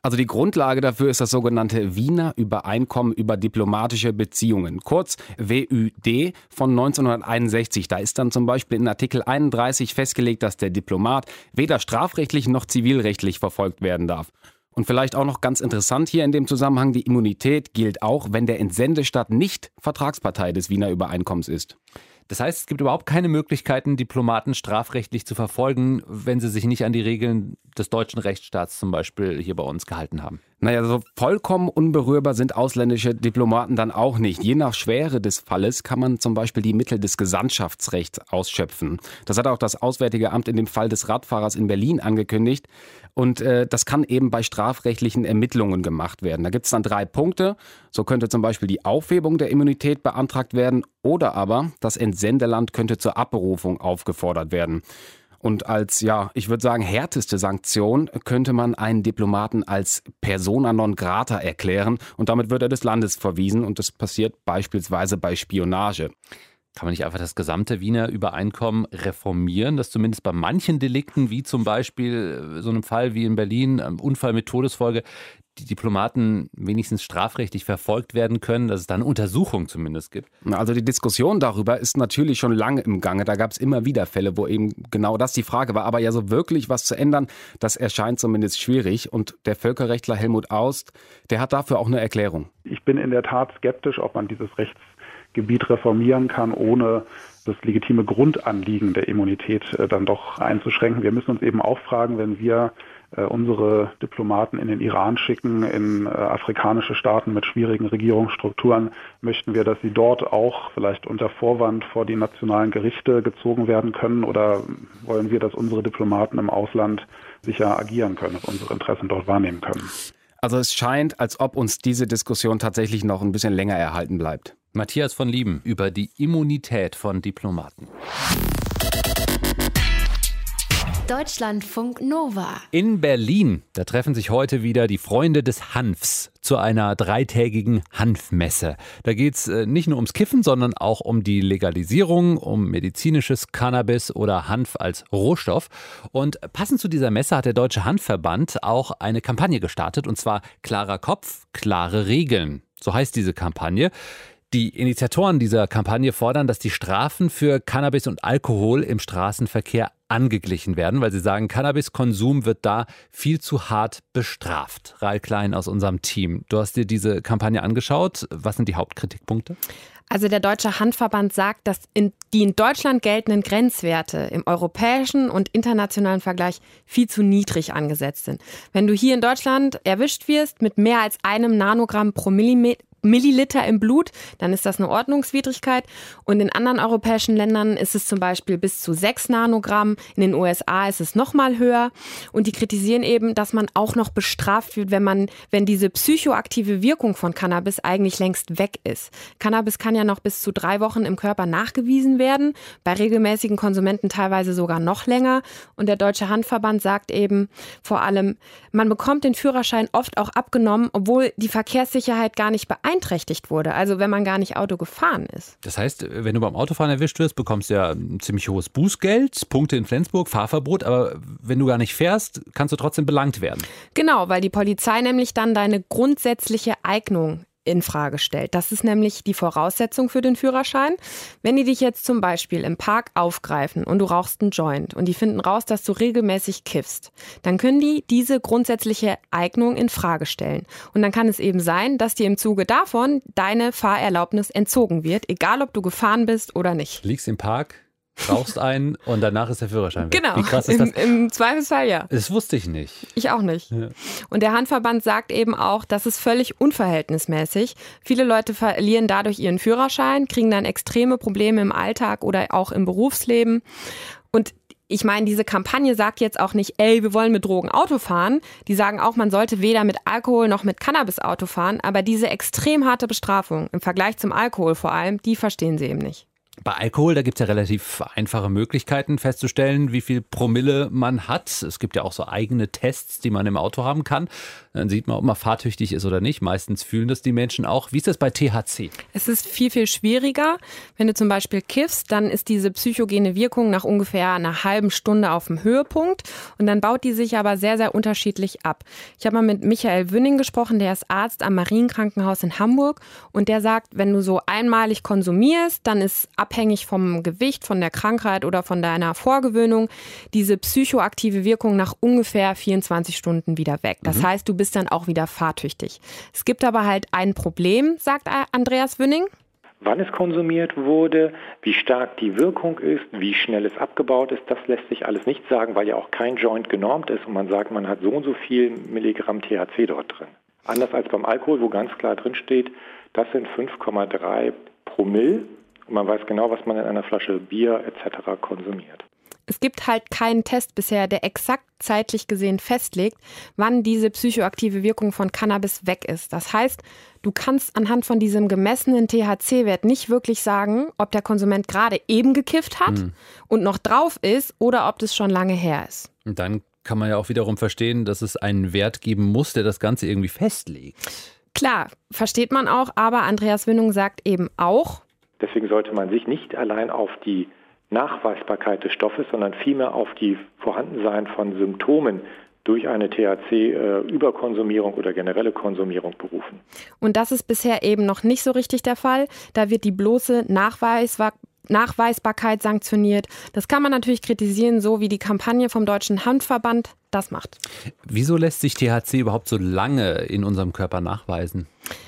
Also die Grundlage dafür ist das sogenannte Wiener Übereinkommen über diplomatische Beziehungen, kurz W Ü D von neunzehnhunderteinundsechzig. Da ist dann zum Beispiel in Artikel einunddreißig festgelegt, dass der Diplomat weder strafrechtlich noch zivilrechtlich verfolgt werden darf. Und vielleicht auch noch ganz interessant hier in dem Zusammenhang, die Immunität gilt auch, wenn der Entsendestaat nicht Vertragspartei des Wiener Übereinkommens ist. Das heißt, es gibt überhaupt keine Möglichkeiten, Diplomaten strafrechtlich zu verfolgen, wenn sie sich nicht an die Regeln des deutschen Rechtsstaats zum Beispiel hier bei uns gehalten haben. Naja, so vollkommen unberührbar sind ausländische Diplomaten dann auch nicht. Je nach Schwere des Falles kann man zum Beispiel die Mittel des Gesandtschaftsrechts ausschöpfen. Das hat auch das Auswärtige Amt in dem Fall des Radfahrers in Berlin angekündigt. Und äh, das kann eben bei strafrechtlichen Ermittlungen gemacht werden. Da gibt es dann drei Punkte. So könnte zum Beispiel die Aufhebung der Immunität beantragt werden oder aber das Entsendeland könnte zur Abberufung aufgefordert werden. Und als, ja, ich würde sagen, härteste Sanktion könnte man einen Diplomaten als persona non grata erklären und damit wird er des Landes verwiesen und das passiert beispielsweise bei Spionage. Kann man nicht einfach das gesamte Wiener Übereinkommen reformieren, dass zumindest bei manchen Delikten, wie zum Beispiel so einem Fall wie in Berlin, einem Unfall mit Todesfolge, die Diplomaten wenigstens strafrechtlich verfolgt werden können, dass es da eine Untersuchung zumindest gibt? Also die Diskussion darüber ist natürlich schon lange im Gange. Da gab es immer wieder Fälle, wo eben genau das die Frage war. Aber ja, so wirklich was zu ändern, das erscheint zumindest schwierig. Und der Völkerrechtler Helmut Aust, der hat dafür auch eine Erklärung. Ich bin in der Tat skeptisch, ob man dieses Rechtsgebiet reformieren kann, ohne das legitime Grundanliegen der Immunität äh, dann doch einzuschränken. Wir müssen uns eben auch fragen, wenn wir äh, unsere Diplomaten in den Iran schicken, in äh, afrikanische Staaten mit schwierigen Regierungsstrukturen, möchten wir, dass sie dort auch vielleicht unter Vorwand vor die nationalen Gerichte gezogen werden können oder wollen wir, dass unsere Diplomaten im Ausland sicher agieren können, dass unsere Interessen dort wahrnehmen können? Also es scheint, als ob uns diese Diskussion tatsächlich noch ein bisschen länger erhalten bleibt. Matthias von Lieben über die Immunität von Diplomaten. Deutschlandfunk Nova. In Berlin, da treffen sich heute wieder die Freunde des Hanfs zu einer dreitägigen Hanfmesse. Da geht es nicht nur ums Kiffen, sondern auch um die Legalisierung, um medizinisches Cannabis oder Hanf als Rohstoff. Und passend zu dieser Messe hat der Deutsche Hanfverband auch eine Kampagne gestartet, und zwar Klarer Kopf, klare Regeln. So heißt diese Kampagne. Die Initiatoren dieser Kampagne fordern, dass die Strafen für Cannabis und Alkohol im Straßenverkehr angeglichen werden, weil sie sagen, Cannabiskonsum wird da viel zu hart bestraft. Rael Klein aus unserem Team. Du hast dir diese Kampagne angeschaut. Was sind die Hauptkritikpunkte? Also der Deutsche Hanfverband sagt, dass in die in Deutschland geltenden Grenzwerte im europäischen und internationalen Vergleich viel zu niedrig angesetzt sind. Wenn du hier in Deutschland erwischt wirst mit mehr als einem Nanogramm pro Millimeter, Milliliter im Blut, dann ist das eine Ordnungswidrigkeit. Und in anderen europäischen Ländern ist es zum Beispiel bis zu sechs Nanogramm. In den U S A ist es noch mal höher. Und die kritisieren eben, dass man auch noch bestraft wird, wenn man, wenn diese psychoaktive Wirkung von Cannabis eigentlich längst weg ist. Cannabis kann ja noch bis zu drei Wochen im Körper nachgewiesen werden. Bei regelmäßigen Konsumenten teilweise sogar noch länger. Und der Deutsche Hanfverband sagt eben vor allem, man bekommt den Führerschein oft auch abgenommen, obwohl die Verkehrssicherheit gar nicht beeinträchtigt beeinträchtigt wurde, also wenn man gar nicht Auto gefahren ist. Das heißt, wenn du beim Autofahren erwischt wirst, bekommst du ja ein ziemlich hohes Bußgeld, Punkte in Flensburg, Fahrverbot, aber wenn du gar nicht fährst, kannst du trotzdem belangt werden. Genau, weil die Polizei nämlich dann deine grundsätzliche Eignung in Frage stellt. Das ist nämlich die Voraussetzung für den Führerschein. Wenn die dich jetzt zum Beispiel im Park aufgreifen und du rauchst einen Joint und die finden raus, dass du regelmäßig kiffst, dann können die diese grundsätzliche Eignung in Frage stellen. Und dann kann es eben sein, dass dir im Zuge davon deine Fahrerlaubnis entzogen wird, egal ob du gefahren bist oder nicht. Liegst im Park, rauchst einen und danach ist der Führerschein weg. Genau, wie krass ist das? Im, im Zweifelsfall ja. Das wusste ich nicht. Ich auch nicht. Ja. Und der Hanfverband sagt eben auch, das ist völlig unverhältnismäßig. Viele Leute verlieren dadurch ihren Führerschein, kriegen dann extreme Probleme im Alltag oder auch im Berufsleben. Und ich meine, diese Kampagne sagt jetzt auch nicht, ey, wir wollen mit Drogen Auto fahren. Die sagen auch, man sollte weder mit Alkohol noch mit Cannabis Auto fahren. Aber diese extrem harte Bestrafung im Vergleich zum Alkohol vor allem, die verstehen sie eben nicht. Bei Alkohol, da gibt es ja relativ einfache Möglichkeiten festzustellen, wie viel Promille man hat. Es gibt ja auch so eigene Tests, die man im Auto haben kann. Dann sieht man, ob man fahrtüchtig ist oder nicht. Meistens fühlen das die Menschen auch. Wie ist das bei T H C? Es ist viel, viel schwieriger. Wenn du zum Beispiel kiffst, dann ist diese psychogene Wirkung nach ungefähr einer halben Stunde auf dem Höhepunkt. Und dann baut die sich aber sehr, sehr unterschiedlich ab. Ich habe mal mit Michael Wünning gesprochen, der ist Arzt am Marienkrankenhaus in Hamburg. Und der sagt, wenn du so einmalig konsumierst, dann ist abhängig vom Gewicht, von der Krankheit oder von deiner Vorgewöhnung diese psychoaktive Wirkung nach ungefähr vierundzwanzig Stunden wieder weg. Das mhm. heißt, du bist dann auch wieder fahrtüchtig. Es gibt aber halt ein Problem, sagt Andreas Wünning. Wann es konsumiert wurde, wie stark die Wirkung ist, wie schnell es abgebaut ist, das lässt sich alles nicht sagen, weil ja auch kein Joint genormt ist und man sagt, man hat so und so viel Milligramm T H C dort drin. Anders als beim Alkohol, wo ganz klar drin steht, das sind fünf Komma drei Promille und man weiß genau, was man in einer Flasche Bier et cetera konsumiert. Es gibt halt keinen Test bisher, der exakt zeitlich gesehen festlegt, wann diese psychoaktive Wirkung von Cannabis weg ist. Das heißt, du kannst anhand von diesem gemessenen T H C-Wert nicht wirklich sagen, ob der Konsument gerade eben gekifft hat hm. und noch drauf ist oder ob das schon lange her ist. Und dann kann man ja auch wiederum verstehen, dass es einen Wert geben muss, der das Ganze irgendwie festlegt. Klar, versteht man auch, aber Andreas Wünning sagt eben auch, deswegen sollte man sich nicht allein auf die Nachweisbarkeit des Stoffes, sondern vielmehr auf die Vorhandensein von Symptomen durch eine T H C-Überkonsumierung oder generelle Konsumierung berufen. Und das ist bisher eben noch nicht so richtig der Fall. Da wird die bloße Nachweisbar- Nachweisbarkeit sanktioniert. Das kann man natürlich kritisieren, so wie die Kampagne vom Deutschen Hanfverband das macht. Wieso lässt sich T H C überhaupt so lange in unserem Körper nachweisen?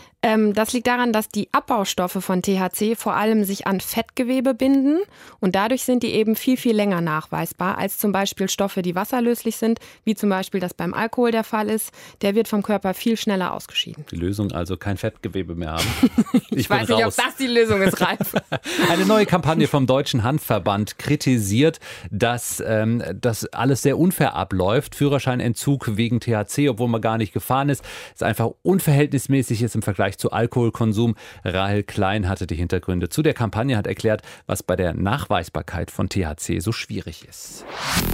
Das liegt daran, dass die Abbaustoffe von T H C vor allem sich an Fettgewebe binden und dadurch sind die eben viel, viel länger nachweisbar als zum Beispiel Stoffe, die wasserlöslich sind, wie zum Beispiel das beim Alkohol der Fall ist. Der wird vom Körper viel schneller ausgeschieden. Die Lösung also kein Fettgewebe mehr haben. Ich, ich weiß nicht, raus. ob das die Lösung ist, Ralf. Eine neue Kampagne vom Deutschen Hanfverband kritisiert, dass ähm, das alles sehr unfair abläuft. Führerscheinentzug wegen T H C, obwohl man gar nicht gefahren ist, ist einfach unverhältnismäßig ist im Vergleich zu Alkoholkonsum. Rahel Klein hatte die Hintergründe zu der Kampagne, hat erklärt, was bei der Nachweisbarkeit von T H C so schwierig ist.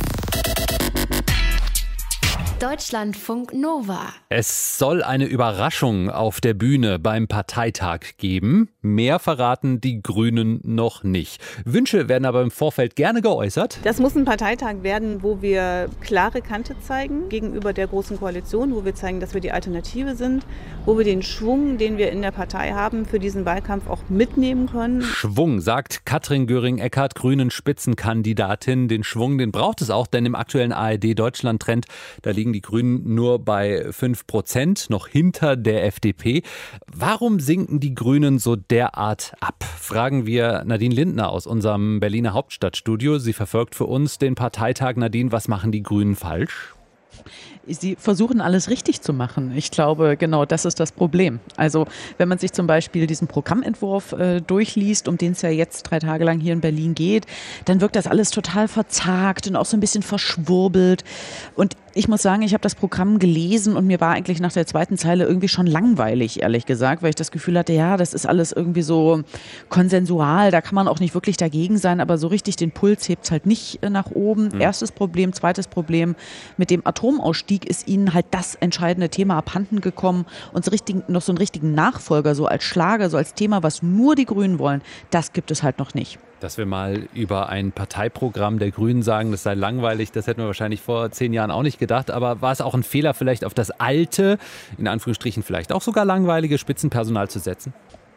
Deutschlandfunk Nova. Es soll eine Überraschung auf der Bühne beim Parteitag geben. Mehr verraten die Grünen noch nicht. Wünsche werden aber im Vorfeld gerne geäußert. Das muss ein Parteitag werden, wo wir klare Kante zeigen gegenüber der Großen Koalition, wo wir zeigen, dass wir die Alternative sind, wo wir den Schwung, den wir in der Partei haben, für diesen Wahlkampf auch mitnehmen können. Schwung, sagt Katrin Göring-Eckardt, Grünen Spitzenkandidatin. Den Schwung, den braucht es auch, denn im aktuellen A R D-Deutschland-Trend, da liegen die Grünen nur bei fünf Prozent, noch hinter der F D P. Warum sinken die Grünen so derart ab? Fragen wir Nadine Lindner aus unserem Berliner Hauptstadtstudio. Sie verfolgt für uns den Parteitag. Nadine, was machen die Grünen falsch? Sie versuchen alles richtig zu machen. Ich glaube, genau das ist das Problem. Also wenn man sich zum Beispiel diesen Programmentwurf äh, durchliest, um den es ja jetzt drei Tage lang hier in Berlin geht, dann wirkt das alles total verzagt und auch so ein bisschen verschwurbelt. Und ich muss sagen, ich habe das Programm gelesen und mir war eigentlich nach der zweiten Zeile irgendwie schon langweilig, ehrlich gesagt, weil ich das Gefühl hatte, ja, das ist alles irgendwie so konsensual, da kann man auch nicht wirklich dagegen sein, aber so richtig den Puls hebt es halt nicht nach oben. Mhm. Erstes Problem, zweites Problem, mit dem Atomausstieg ist ihnen halt das entscheidende Thema abhanden gekommen und so richtig, noch so einen richtigen Nachfolger, so als Schlager, so als Thema, was nur die Grünen wollen, das gibt es halt noch nicht. Dass wir mal über ein Parteiprogramm der Grünen sagen, das sei langweilig, das hätten wir wahrscheinlich vor zehn Jahren auch nicht gedacht. Aber war es auch ein Fehler, vielleicht auf das alte, in Anführungsstrichen vielleicht auch sogar langweilige Spitzenpersonal zu setzen?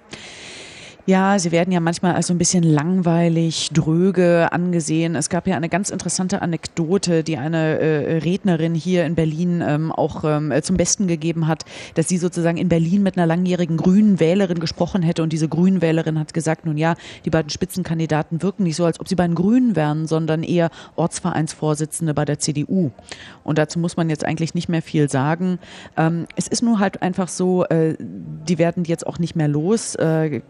Ja, sie werden ja manchmal als so ein bisschen langweilig, dröge angesehen. Es gab ja eine ganz interessante Anekdote, die eine äh, Rednerin hier in Berlin ähm, auch ähm, zum Besten gegeben hat, dass sie sozusagen in Berlin mit einer langjährigen grünen Wählerin gesprochen hätte und diese grünen Wählerin hat gesagt, nun ja, die beiden Spitzenkandidaten wirken nicht so, als ob sie bei den Grünen wären, sondern eher Ortsvereinsvorsitzende bei der C D U. Und dazu muss man jetzt eigentlich nicht mehr viel sagen. Ähm, es ist nur halt einfach so, äh, die werden jetzt auch nicht mehr los. Äh,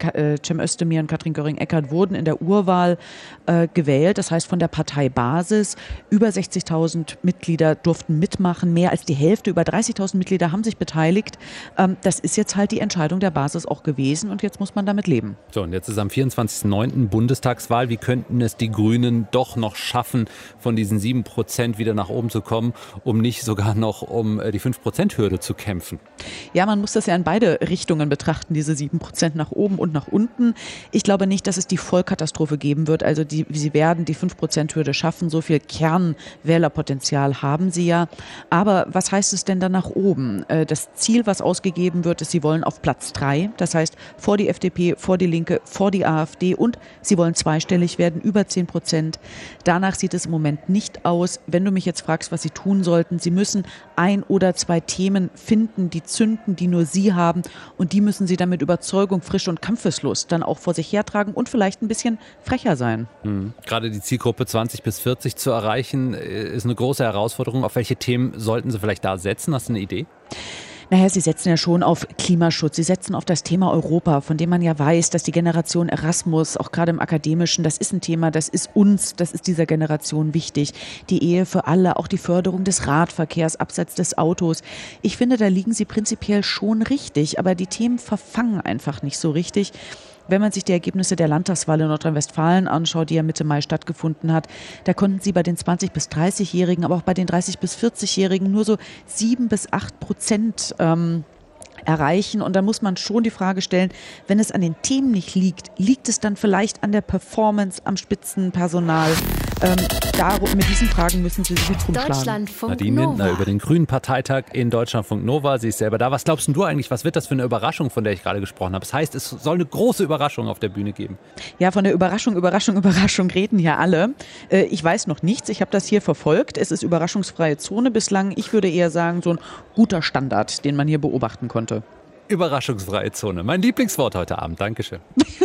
Cem Özdemir und Katrin Göring-Eckardt wurden in der Urwahl äh, gewählt. Das heißt von der Parteibasis. Über sechzigtausend Mitglieder durften mitmachen. Mehr als die Hälfte, über dreißigtausend Mitglieder haben sich beteiligt. Ähm, das ist jetzt halt die Entscheidung der Basis auch gewesen und jetzt muss man damit leben. So, und jetzt ist am vierundzwanzigsten neunten Bundestagswahl. Wie könnten es die Grünen doch noch schaffen, von diesen sieben Prozent wieder nach oben zu kommen, um nicht sogar noch um die fünf Prozent Hürde zu kämpfen? Ja, man muss das ja in beide Richtungen betrachten, diese sieben Prozent nach oben und nach unten. Ich glaube nicht, dass es die Vollkatastrophe geben wird. Also die, sie werden die fünf Prozent Hürde schaffen. So viel Kernwählerpotenzial haben sie ja. Aber was heißt es denn dann nach oben? Das Ziel, was ausgegeben wird, ist, sie wollen auf Platz drei. Das heißt, vor die F D P, vor die Linke, vor die AfD und sie wollen zweistellig werden, über zehn Prozent. Danach sieht es im Moment nicht aus. Wenn du mich jetzt fragst, was sie tun sollten, sie müssen ein oder zwei Themen finden, die zünden, die nur sie haben und die müssen sie dann mit Überzeugung, Frische und Kampfeslust dann auch vor sich hertragen und vielleicht ein bisschen frecher sein. Mhm. Gerade die Zielgruppe zwanzig bis vierzig zu erreichen, ist eine große Herausforderung. Auf welche Themen sollten sie vielleicht da setzen? Hast du eine Idee? Naja, sie setzen ja schon auf Klimaschutz, sie setzen auf das Thema Europa, von dem man ja weiß, dass die Generation Erasmus, auch gerade im Akademischen, das ist ein Thema, das ist uns, das ist dieser Generation wichtig. Die Ehe für alle, auch die Förderung des Radverkehrs, abseits des Autos. Ich finde, da liegen sie prinzipiell schon richtig, aber die Themen verfangen einfach nicht so richtig. Wenn man sich die Ergebnisse der Landtagswahl in Nordrhein-Westfalen anschaut, die ja Mitte Mai stattgefunden hat, da konnten sie bei den zwanzig- bis dreißigjährigen, aber auch bei den dreißig- bis vierzigjährigen nur so sieben bis acht Prozent ähm, erreichen. Und da muss man schon die Frage stellen, wenn es an den Themen nicht liegt, liegt es dann vielleicht an der Performance, am Spitzenpersonal? Ähm, darum, mit diesen Fragen müssen Sie sich jetzt rumschlagen. Deutschlandfunk Nadine Lindner Nova. über den Grünen Parteitag in Deutschlandfunk Nova. Sie ist selber da. Was glaubst du eigentlich, was wird das für eine Überraschung, von der ich gerade gesprochen habe? Das heißt, es soll eine große Überraschung auf der Bühne geben. Ja, von der Überraschung, Überraschung, Überraschung reden ja alle. Äh, ich weiß noch nichts. Ich habe das hier verfolgt. Es ist überraschungsfreie Zone bislang. Ich würde eher sagen, so ein guter Standard, den man hier beobachten konnte. Überraschungsfreie Zone. Mein Lieblingswort heute Abend. Dankeschön.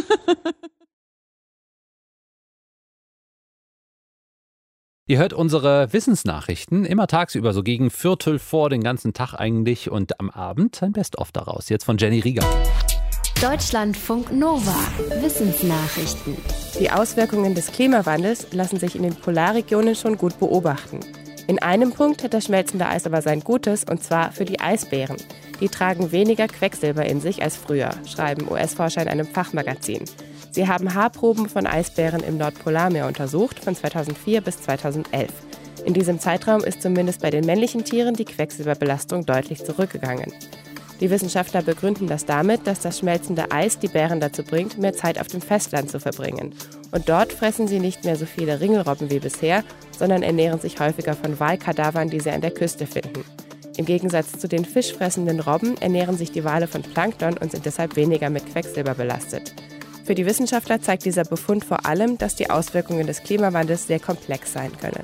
Ihr hört unsere Wissensnachrichten immer tagsüber, so gegen Viertel vor, den ganzen Tag eigentlich und am Abend ein Best-of daraus. Jetzt von Jenny Rieger. Deutschlandfunk Nova. Wissensnachrichten. Die Auswirkungen des Klimawandels lassen sich in den Polarregionen schon gut beobachten. In einem Punkt hat das schmelzende Eis aber sein Gutes, und zwar für die Eisbären. Die tragen weniger Quecksilber in sich als früher, schreiben U S-Forscher in einem Fachmagazin. Sie haben Haarproben von Eisbären im Nordpolarmeer untersucht, von zweitausendvier bis zweitausendelf. In diesem Zeitraum ist zumindest bei den männlichen Tieren die Quecksilberbelastung deutlich zurückgegangen. Die Wissenschaftler begründen das damit, dass das schmelzende Eis die Bären dazu bringt, mehr Zeit auf dem Festland zu verbringen. Und dort fressen sie nicht mehr so viele Ringelrobben wie bisher, sondern ernähren sich häufiger von Walkadavern, die sie an der Küste finden. Im Gegensatz zu den fischfressenden Robben ernähren sich die Wale von Plankton und sind deshalb weniger mit Quecksilber belastet. Für die Wissenschaftler zeigt dieser Befund vor allem, dass die Auswirkungen des Klimawandels sehr komplex sein können.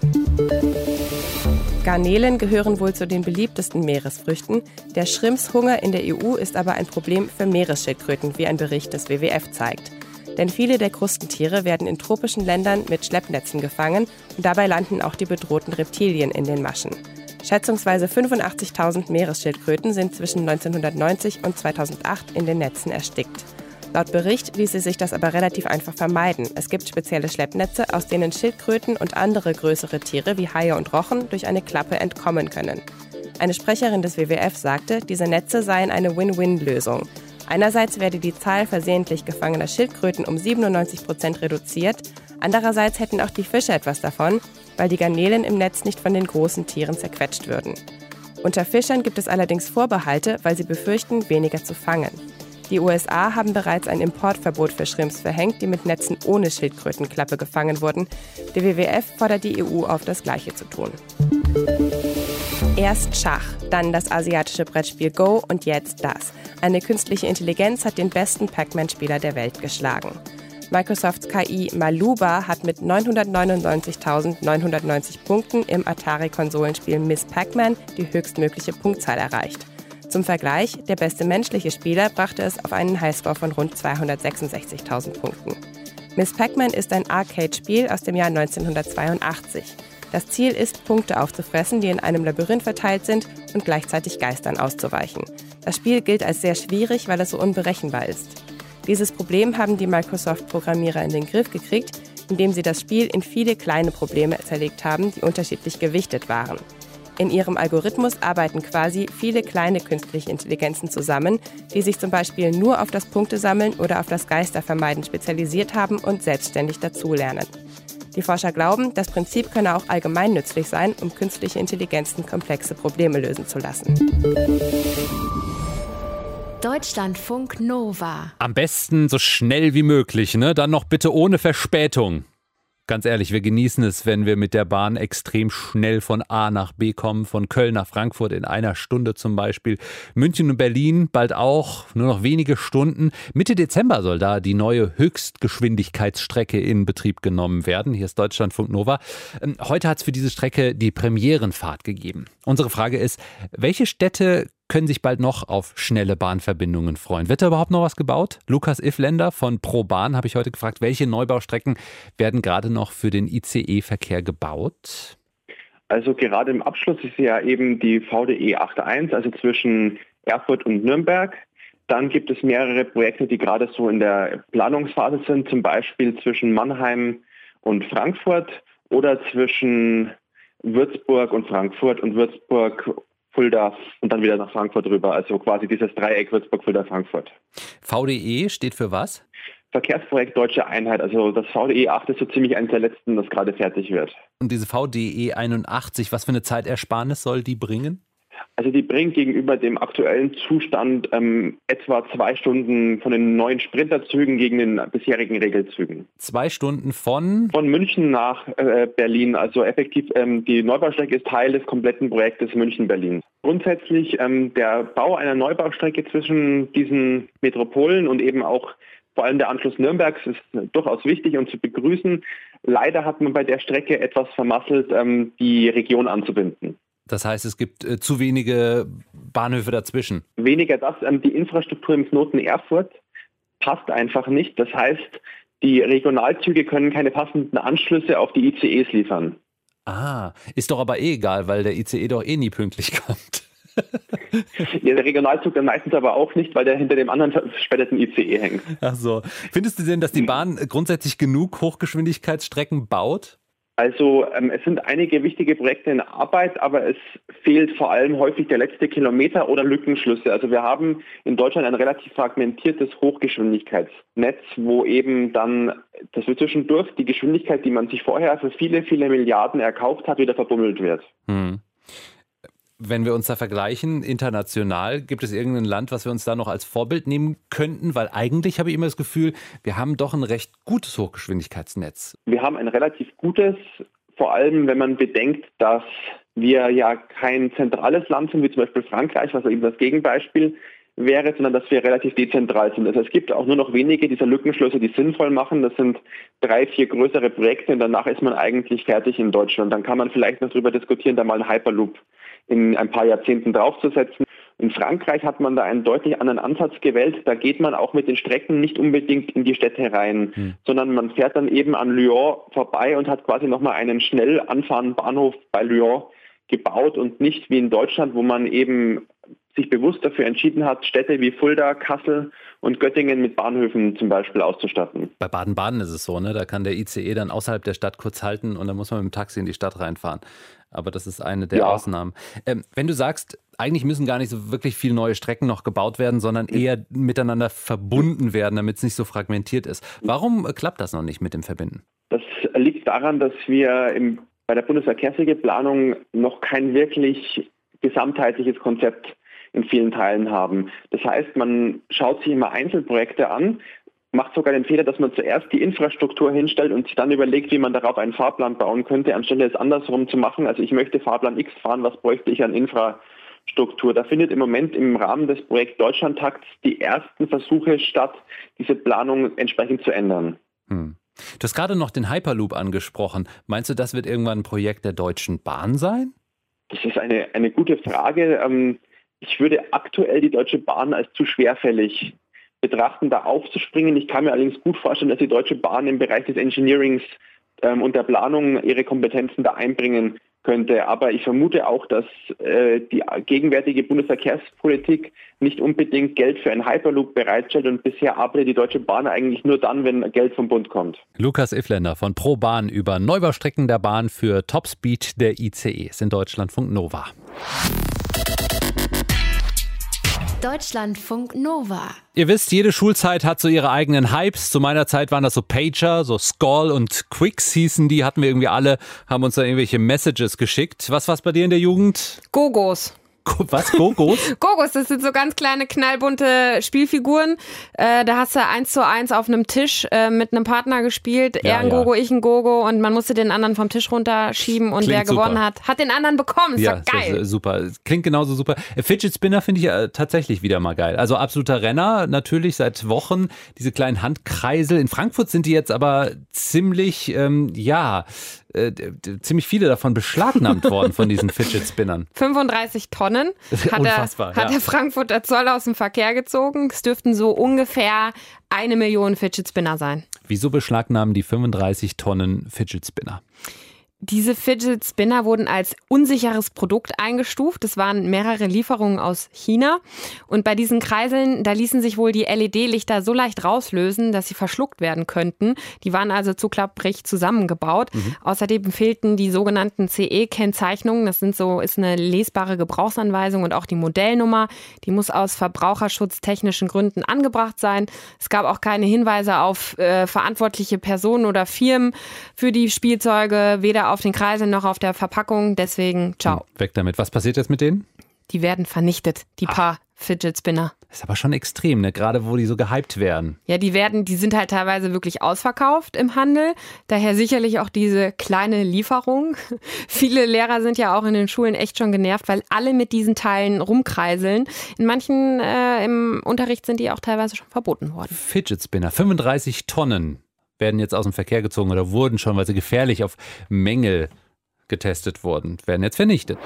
Garnelen gehören wohl zu den beliebtesten Meeresfrüchten. Der Schrimpshunger in der E U ist aber ein Problem für Meeresschildkröten, wie ein Bericht des W W F zeigt. Denn viele der Krustentiere werden in tropischen Ländern mit Schleppnetzen gefangen und dabei landen auch die bedrohten Reptilien in den Maschen. Schätzungsweise fünfundachtzigtausend Meeresschildkröten sind zwischen neunzehnhundertneunzig und zweitausendacht in den Netzen erstickt. Laut Bericht ließe sich das aber relativ einfach vermeiden. Es gibt spezielle Schleppnetze, aus denen Schildkröten und andere größere Tiere wie Haie und Rochen durch eine Klappe entkommen können. Eine Sprecherin des W W F sagte, diese Netze seien eine Win-Win-Lösung. Einerseits werde die Zahl versehentlich gefangener Schildkröten um siebenundneunzig Prozent reduziert, andererseits hätten auch die Fische etwas davon, weil die Garnelen im Netz nicht von den großen Tieren zerquetscht würden. Unter Fischern gibt es allerdings Vorbehalte, weil sie befürchten, weniger zu fangen. Die U S A haben bereits ein Importverbot für Shrimps verhängt, die mit Netzen ohne Schildkrötenklappe gefangen wurden. Der W W F fordert die E U auf, das Gleiche zu tun. Erst Schach, dann das asiatische Brettspiel Go und jetzt das. Eine künstliche Intelligenz hat den besten Pac-Man-Spieler der Welt geschlagen. Microsofts K I Maluba hat mit neunhundertneunundneunzigtausendneunhundertneunzig Punkten im Atari-Konsolenspiel Miss Pac-Man die höchstmögliche Punktzahl erreicht. Zum Vergleich, der beste menschliche Spieler brachte es auf einen Highscore von rund zweihundertsechsundsechzigtausend Punkten. Miss Pac-Man ist ein Arcade-Spiel aus dem Jahr neunzehnhundertzweiundachtzig. Das Ziel ist, Punkte aufzufressen, die in einem Labyrinth verteilt sind und gleichzeitig Geistern auszuweichen. Das Spiel gilt als sehr schwierig, weil es so unberechenbar ist. Dieses Problem haben die Microsoft-Programmierer in den Griff gekriegt, indem sie das Spiel in viele kleine Probleme zerlegt haben, die unterschiedlich gewichtet waren. In ihrem Algorithmus arbeiten quasi viele kleine künstliche Intelligenzen zusammen, die sich zum Beispiel nur auf das Punktesammeln oder auf das Geistervermeiden spezialisiert haben und selbstständig dazulernen. Die Forscher glauben, das Prinzip könne auch allgemein nützlich sein, um künstliche Intelligenzen komplexe Probleme lösen zu lassen. Deutschlandfunk Nova. Am besten so schnell wie möglich, ne? Dann noch bitte ohne Verspätung. Ganz ehrlich, wir genießen es, wenn wir mit der Bahn extrem schnell von A nach B kommen, von Köln nach Frankfurt in einer Stunde zum Beispiel. München und Berlin bald auch, nur noch wenige Stunden. Mitte Dezember soll da die neue Höchstgeschwindigkeitsstrecke in Betrieb genommen werden. Hier ist Deutschlandfunk Nova. Heute hat es für diese Strecke die Premierenfahrt gegeben. Unsere Frage ist, welche Städte können sich bald noch auf schnelle Bahnverbindungen freuen? Wird da überhaupt noch was gebaut? Lukas Ifländer von ProBahn habe ich heute gefragt, welche Neubaustrecken werden gerade noch für den I C E-Verkehr gebaut? Also gerade im Abschluss ist ja eben die V D E einundachtzig, also zwischen Erfurt und Nürnberg. Dann gibt es mehrere Projekte, die gerade so in der Planungsphase sind, zum Beispiel zwischen Mannheim und Frankfurt oder zwischen Würzburg und Frankfurt und Würzburg Fulda und dann wieder nach Frankfurt rüber. Also quasi dieses Dreieck Würzburg, Fulda, Frankfurt. V D E steht für was? Verkehrsprojekt Deutsche Einheit. Also das V D E acht ist so ziemlich eines der letzten, das gerade fertig wird. Und diese V D E einundachtzig, was für eine Zeitersparnis soll die bringen? Also die bringt gegenüber dem aktuellen Zustand ähm, etwa zwei Stunden von den neuen Sprinterzügen gegen den bisherigen Regelzügen. Zwei Stunden von? Von München nach äh, Berlin. Also effektiv, ähm, die Neubaustrecke ist Teil des kompletten Projektes München-Berlin. Grundsätzlich ähm, der Bau einer Neubaustrecke zwischen diesen Metropolen und eben auch vor allem der Anschluss Nürnbergs ist durchaus wichtig und zu begrüßen. Leider hat man bei der Strecke etwas vermasselt, ähm, die Region anzubinden. Das heißt, es gibt äh, zu wenige Bahnhöfe dazwischen. Weniger das, ähm, die Infrastruktur im Knoten Erfurt passt einfach nicht. Das heißt, die Regionalzüge können keine passenden Anschlüsse auf die I C Es liefern. Ah, ist doch aber eh egal, weil der I C E doch eh nie pünktlich kommt. Ja, der Regionalzug dann meistens aber auch nicht, weil der hinter dem anderen verspäteten I C E hängt. Ach so. Findest du denn, dass die Bahn grundsätzlich genug Hochgeschwindigkeitsstrecken baut? Also ähm, es sind einige wichtige Projekte in Arbeit, aber es fehlt vor allem häufig der letzte Kilometer oder Lückenschlüsse. Also wir haben in Deutschland ein relativ fragmentiertes Hochgeschwindigkeitsnetz, wo eben dann, das wird zwischendurch die Geschwindigkeit, die man sich vorher für viele, viele Milliarden erkauft hat, wieder verbummelt wird. Hm. Wenn wir uns da vergleichen, international, gibt es irgendein Land, was wir uns da noch als Vorbild nehmen könnten? Weil eigentlich habe ich immer das Gefühl, wir haben doch ein recht gutes Hochgeschwindigkeitsnetz. Wir haben ein relativ gutes, vor allem wenn man bedenkt, dass wir ja kein zentrales Land sind, wie zum Beispiel Frankreich, was eben das Gegenbeispiel wäre, sondern dass wir relativ dezentral sind. Also es gibt auch nur noch wenige dieser Lückenschlüsse, die sinnvoll machen. Das sind drei, vier größere Projekte und danach ist man eigentlich fertig in Deutschland. Dann kann man vielleicht noch darüber diskutieren, da mal einen Hyperloop in ein paar Jahrzehnten draufzusetzen. In Frankreich hat man da einen deutlich anderen Ansatz gewählt. Da geht man auch mit den Strecken nicht unbedingt in die Städte rein, hm. sondern man fährt dann eben an Lyon vorbei und hat quasi nochmal einen schnell anfahrenden Bahnhof bei Lyon gebaut und nicht wie in Deutschland, wo man eben sich bewusst dafür entschieden hat, Städte wie Fulda, Kassel und Göttingen mit Bahnhöfen zum Beispiel auszustatten. Bei Baden-Baden ist es so, ne? Da kann der I C E dann außerhalb der Stadt kurz halten und dann muss man mit dem Taxi in die Stadt reinfahren. Aber das ist eine der ja. Ausnahmen. Ähm, wenn du sagst, eigentlich müssen gar nicht so wirklich viele neue Strecken noch gebaut werden, sondern eher miteinander verbunden werden, damit es nicht so fragmentiert ist. Warum klappt das noch nicht mit dem Verbinden? Das liegt daran, dass wir im, bei der Bundesverkehrswegeplanung noch kein wirklich gesamtheitliches Konzept in vielen Teilen haben. Das heißt, man schaut sich immer Einzelprojekte an, macht sogar den Fehler, dass man zuerst die Infrastruktur hinstellt und sich dann überlegt, wie man darauf einen Fahrplan bauen könnte, anstelle es andersrum zu machen. Also ich möchte Fahrplan X fahren, was bräuchte ich an Infrastruktur? Da findet im Moment im Rahmen des Projekt Deutschlandtakts die ersten Versuche statt, diese Planung entsprechend zu ändern. Hm. Du hast gerade noch den Hyperloop angesprochen. Meinst du, das wird irgendwann ein Projekt der Deutschen Bahn sein? Das ist eine, eine gute Frage. Ich würde aktuell die Deutsche Bahn als zu schwerfällig betrachten, da aufzuspringen. Ich kann mir allerdings gut vorstellen, dass die Deutsche Bahn im Bereich des Engineerings ähm, und der Planung ihre Kompetenzen da einbringen könnte. Aber ich vermute auch, dass äh, die gegenwärtige Bundesverkehrspolitik nicht unbedingt Geld für einen Hyperloop bereitstellt und bisher arbeitet die Deutsche Bahn eigentlich nur dann, wenn Geld vom Bund kommt. Lukas Ifländer von ProBahn über Neubaustrecken der Bahn für Topspeed der I C Es in Deutschlandfunk Nova. Deutschlandfunk Nova. Ihr wisst, jede Schulzeit hat so ihre eigenen Hypes. Zu meiner Zeit waren das so Pager, so Skoll und Quicks hießen die, hatten wir irgendwie alle, haben uns da irgendwelche Messages geschickt. Was war's bei dir in der Jugend? Gogos. Was? Gogos? Gogos, das sind so ganz kleine, knallbunte Spielfiguren. Äh, da hast du eins zu eins auf einem Tisch äh, mit einem Partner gespielt. Ja, er ein ja. Gogo, ich ein Gogo. Und man musste den anderen vom Tisch runterschieben. Und Klingt wer gewonnen super. hat, hat den anderen bekommen. Ist Ja, doch geil. das ist super. Klingt genauso super. Fidget Spinner finde ich äh, tatsächlich wieder mal geil. Also absoluter Renner, natürlich seit Wochen. Diese kleinen Handkreisel. In Frankfurt sind die jetzt aber ziemlich, ähm, ja, äh, ziemlich viele davon beschlagnahmt worden von diesen Fidget Spinnern. fünfunddreißig Tonnen hat, Unfassbar, der, hat ja. der Frankfurter Zoll aus dem Verkehr gezogen. Es dürften so ungefähr eine Million Fidget Spinner sein. Wieso beschlagnahmen die fünfunddreißig Tonnen Fidget Spinner? Diese Fidget Spinner wurden als unsicheres Produkt eingestuft. Es waren mehrere Lieferungen aus China. Und bei diesen Kreiseln, da ließen sich wohl die L E D-Lichter so leicht rauslösen, dass sie verschluckt werden könnten. Die waren also zu klapprig zusammengebaut. Mhm. Außerdem fehlten die sogenannten C E-Kennzeichnungen. Das sind so, ist eine lesbare Gebrauchsanweisung und auch die Modellnummer. Die muss aus verbraucherschutztechnischen Gründen angebracht sein. Es gab auch keine Hinweise auf äh, verantwortliche Personen oder Firmen für die Spielzeuge, weder auf den Kreiseln noch auf der Verpackung. Deswegen, ciao. Weg damit. Was passiert jetzt mit denen? Die werden vernichtet, die paar Fidget Spinner. Ist aber schon extrem, ne? Gerade wo die so gehypt werden. Ja, die werden, die sind halt teilweise wirklich ausverkauft im Handel. Daher sicherlich auch diese kleine Lieferung. Viele Lehrer sind ja auch in den Schulen echt schon genervt, weil alle mit diesen Teilen rumkreiseln. In manchen äh, im Unterricht sind die auch teilweise schon verboten worden. Fidget Spinner, fünfunddreißig Tonnen werden jetzt aus dem Verkehr gezogen oder wurden schon, weil sie gefährlich auf Mängel getestet wurden, werden jetzt vernichtet.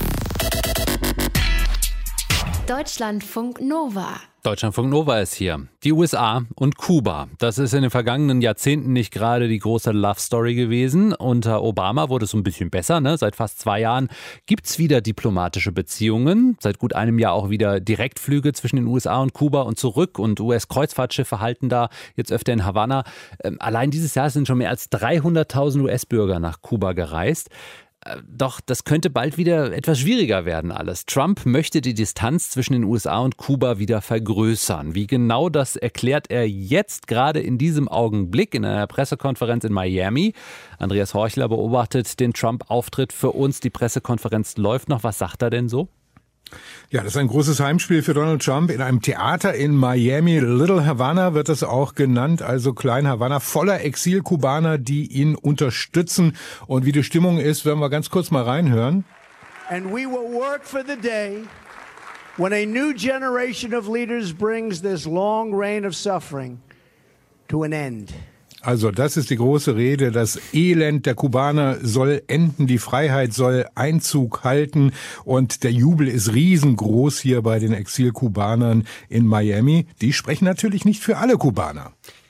Deutschlandfunk Nova. Deutschlandfunk Nova ist hier. Die U S A und Kuba. Das ist in den vergangenen Jahrzehnten nicht gerade die große Love Story gewesen. Unter Obama wurde es ein bisschen besser, ne? Seit fast zwei Jahren gibt's wieder diplomatische Beziehungen. Seit gut einem Jahr auch wieder Direktflüge zwischen den U S A und Kuba und zurück. Und U S-Kreuzfahrtschiffe halten da jetzt öfter in Havanna. Ähm, allein dieses Jahr sind schon mehr als dreihunderttausend U S-Bürger nach Kuba gereist. Doch das könnte bald wieder etwas schwieriger werden alles. Trump möchte die Distanz zwischen den U S A und Kuba wieder vergrößern. Wie genau das erklärt er jetzt gerade in diesem Augenblick in einer Pressekonferenz in Miami. Andreas Horchler beobachtet den Trump-Auftritt für uns. Die Pressekonferenz läuft noch. Was sagt er denn so? Ja, das ist ein großes Heimspiel für Donald Trump in einem Theater in Miami. Little Havana wird es auch genannt, also Klein Havana, voller Exil-Kubaner, die ihn unterstützen. Und wie die Stimmung ist, werden wir ganz kurz mal reinhören. And we will work for the day when a new generation of leaders brings this long reign of suffering to an end. Also das ist die große Rede. Das Elend der Kubaner soll enden, die Freiheit soll Einzug halten und der Jubel ist riesengroß hier bei den Exil-Kubanern in Miami. Die sprechen natürlich nicht für alle Kubaner.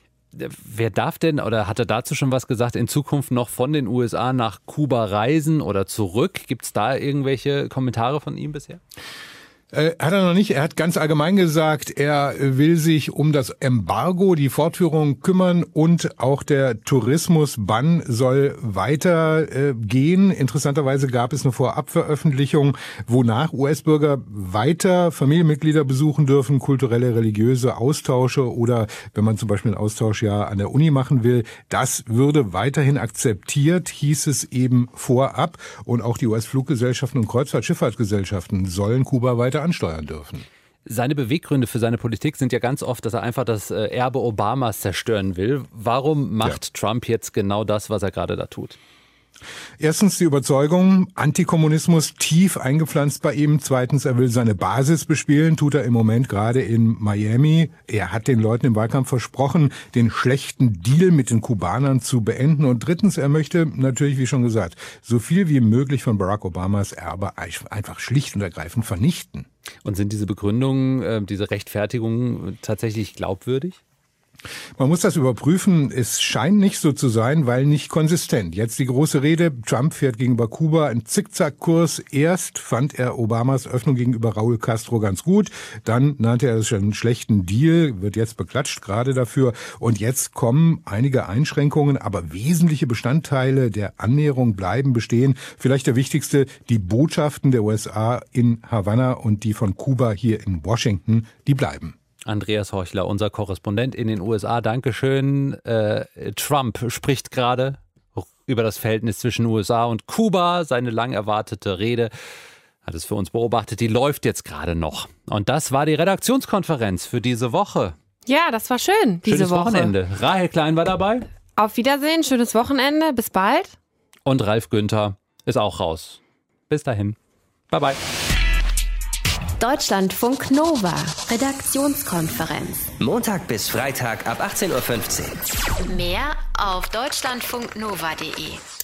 Wer darf denn, oder hat er dazu schon was gesagt, in Zukunft noch von den U S A nach Kuba reisen oder zurück? Gibt es da irgendwelche Kommentare von ihm bisher? Äh, hat er noch nicht. Er hat ganz allgemein gesagt, er will sich um das Embargo, die Fortführung kümmern und auch der Tourismusbann soll weitergehen. Äh, Interessanterweise gab es eine Vorabveröffentlichung, wonach U S-Bürger weiter Familienmitglieder besuchen dürfen, kulturelle, religiöse Austausche oder wenn man zum Beispiel einen Austausch ja an der Uni machen will. Das würde weiterhin akzeptiert, hieß es eben vorab. Und auch die U S-Fluggesellschaften und Kreuzfahrtschifffahrtsgesellschaften sollen Kuba weiter ansteuern dürfen. Seine Beweggründe für seine Politik sind ja ganz oft, dass er einfach das Erbe Obamas zerstören will. Warum macht ja. Trump jetzt genau das, was er gerade da tut? Erstens die Überzeugung, Antikommunismus tief eingepflanzt bei ihm. Zweitens, er will seine Basis bespielen, tut er im Moment gerade in Miami. Er hat den Leuten im Wahlkampf versprochen, den schlechten Deal mit den Kubanern zu beenden. Und drittens, er möchte natürlich, wie schon gesagt, so viel wie möglich von Barack Obamas Erbe einfach schlicht und ergreifend vernichten. Und sind diese Begründungen, diese Rechtfertigungen tatsächlich glaubwürdig? Man muss das überprüfen. Es scheint nicht so zu sein, weil nicht konsistent. Jetzt die große Rede. Trump fährt gegenüber Kuba einen Zickzackkurs. Erst fand er Obamas Öffnung gegenüber Raúl Castro ganz gut. Dann nannte er es schon einen schlechten Deal. Wird jetzt beklatscht gerade dafür. Und jetzt kommen einige Einschränkungen, aber wesentliche Bestandteile der Annäherung bleiben bestehen. Vielleicht der wichtigste, die Botschaften der U S A in Havanna und die von Kuba hier in Washington, die bleiben. Andreas Horchler, unser Korrespondent in den U S A. Dankeschön. Äh, Trump spricht gerade über das Verhältnis zwischen U S A und Kuba. Seine lang erwartete Rede, hat es für uns beobachtet, die läuft jetzt gerade noch. Und das war die Redaktionskonferenz für diese Woche. Ja, das war schön, diese Schönes Woche. Wochenende. Rahel Klein war dabei. Auf Wiedersehen, schönes Wochenende. Bis bald. Und Ralf Günther ist auch raus. Bis dahin. Bye bye. Deutschlandfunk Nova, Redaktionskonferenz. Montag bis Freitag ab achtzehn Uhr fünfzehn. Mehr auf deutschlandfunknova punkt de.